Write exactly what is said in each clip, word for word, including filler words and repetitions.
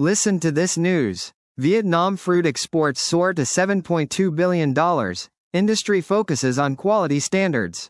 Listen to this news. Vietnam fruit exports soar to seven point two billion dollars. Industry focuses on quality standards.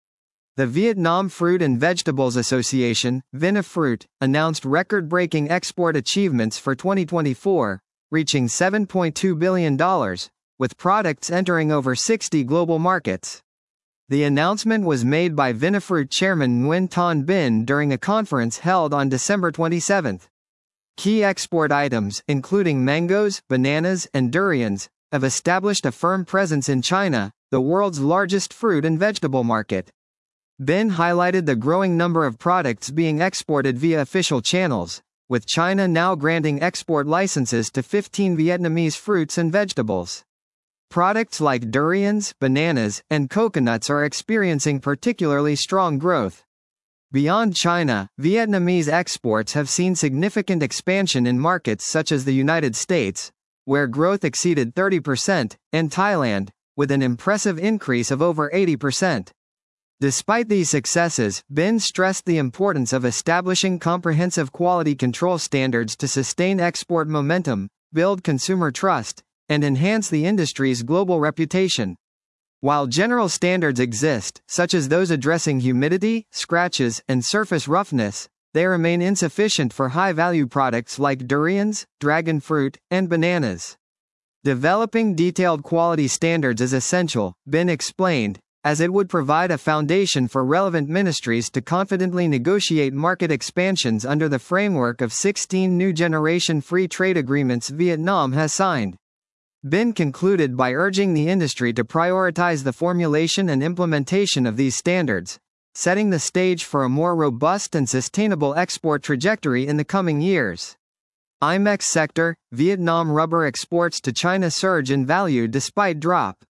The Vietnam Fruit and Vegetables Association, Vinafruit, announced record-breaking export achievements for twenty twenty-four, reaching seven point two billion dollars, with products entering over sixty global markets. The announcement was made by Vinafruit chairman Nguyen Thanh Binh during a conference held on December twenty-seventh. Key export items, including mangoes, bananas, and durians, have established a firm presence in China, the world's largest fruit and vegetable market. Binh highlighted the growing number of products being exported via official channels, with China now granting export licenses to fifteen Vietnamese fruits and vegetables. Products like durians, bananas, and coconuts are experiencing particularly strong growth. Beyond China, Vietnamese exports have seen significant expansion in markets such as the United States, where growth exceeded thirty percent, and Thailand, with an impressive increase of over eighty percent. Despite these successes, Binh stressed the importance of establishing comprehensive quality control standards to sustain export momentum, build consumer trust, and enhance the industry's global reputation. While general standards exist, such as those addressing humidity, scratches, and surface roughness, they remain insufficient for high-value products like durians, dragon fruit, and bananas. Developing detailed quality standards is essential, Binh explained, as it would provide a foundation for relevant ministries to confidently negotiate market expansions under the framework of sixteen new generation free trade agreements Vietnam has signed. Binh concluded by urging the industry to prioritize the formulation and implementation of these standards, setting the stage for a more robust and sustainable export trajectory in the coming years. I M E X sector, Vietnam rubber exports to China surge in value despite drop.